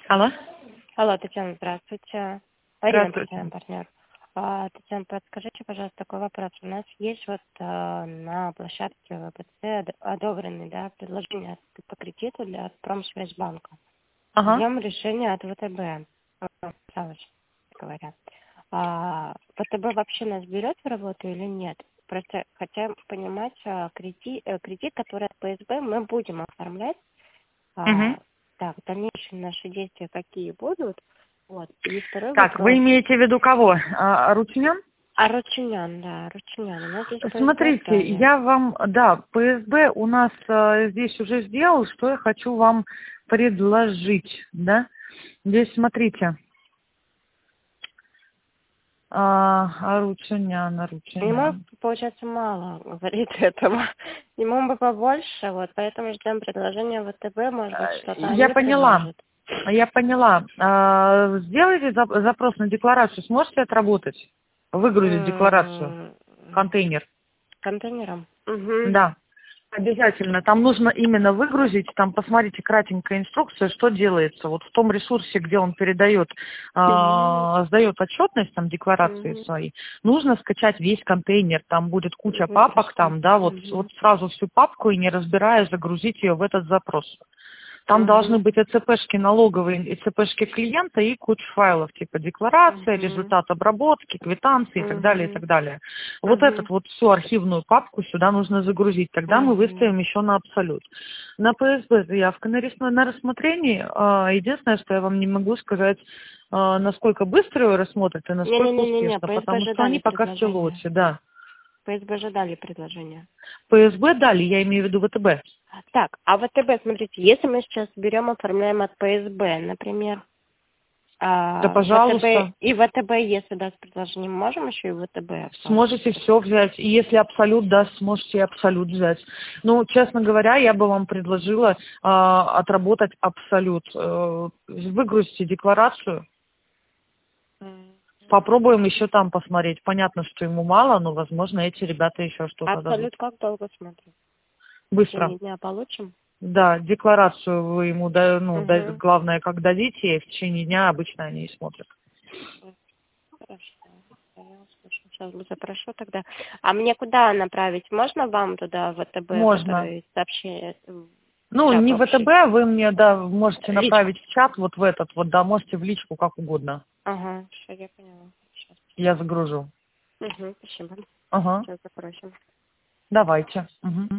Алло. Алло, Татьяна, здравствуйте. Арина, Здравствуйте. Татьяна, партнер. Татьяна, подскажите, пожалуйста, такой вопрос. У нас есть на площадке ВПЦ одобренные предложения по кредиту для Промсвязьбанка. Ага. Ждем решения от ВТБ, говоря. ВТБ вообще нас берет в работу или нет? Просто хотим понимать, кредит, который от ПСБ мы будем оформлять. Угу. Так, дальнейшие наши действия какие будут? Вот. И второй Так, вы вопрос. имеете в виду кого? Ручнян? Ручинян, да, Ручинян. У нас здесь ПСБ Смотрите, сдали. я вам, да, ПСБ у нас здесь уже сделал, что я хочу вам предложить, да? Здесь смотрите. Ручинян. Ему, получается, мало говорит этого. Ему бы побольше, вот, поэтому ждем предложения ВТБ, может быть, что-то Я они поняла. предложат. Я поняла. Сделайте запрос на декларацию, сможете отработать? Выгрузить декларацию, контейнер. Контейнером? Угу. Да, обязательно. Там нужно именно выгрузить, там посмотрите кратенькая инструкция, что делается. Вот в том ресурсе, где он передает, сдает отчетность, там, декларации свои, нужно скачать весь контейнер, там будет куча папок, там, да, вот сразу всю папку и не разбирая загрузить ее в этот запрос. Там должны быть ЭЦПшки налоговые, ЭЦПшки клиента и куча файлов, типа декларация, результат обработки, квитанции и так далее, и так далее. Вот этот вот всю архивную папку сюда нужно загрузить. Тогда мы выставим еще на абсолют. На ПСБ заявка на рассмотрении. Единственное, что я вам не могу сказать, насколько быстро ее рассмотрят и насколько успешно, потому что они пока в пилоте, да. ПСБ же дали предложение. ПСБ дали, я имею в виду ВТБ. Так, а ВТБ, смотрите, если мы сейчас берем, оформляем от ПСБ, например, Да, пожалуйста. ВТБ, и ВТБ, если даст предложение, мы можем еще и ВТБ оформить? Сможете все взять. И если абсолют даст, сможете и абсолют взять. Ну, честно говоря, я бы вам предложила отработать абсолют. Выгрузите декларацию. Попробуем еще там посмотреть. Понятно, что ему мало, но, возможно, эти ребята еще что-то дадут. Абсолют как долго смотрим? Быстро. В течение дня получим? Да, декларацию вы ему, главное, как дадите, и в течение дня обычно они и смотрят. Хорошо. Я услышу. Сейчас запрошу тогда. А мне куда направить? Можно вам туда, в ВТБ, Можно. который сообщение? Ну, не в ВТБ, вы мне, да, можете Личку. направить в чат, вот в этот, вот, да, можете в личку, как угодно. Ага, все, я поняла. Сейчас. Я загружу. Спасибо. Ага. Сейчас запросим. Давайте. Угу.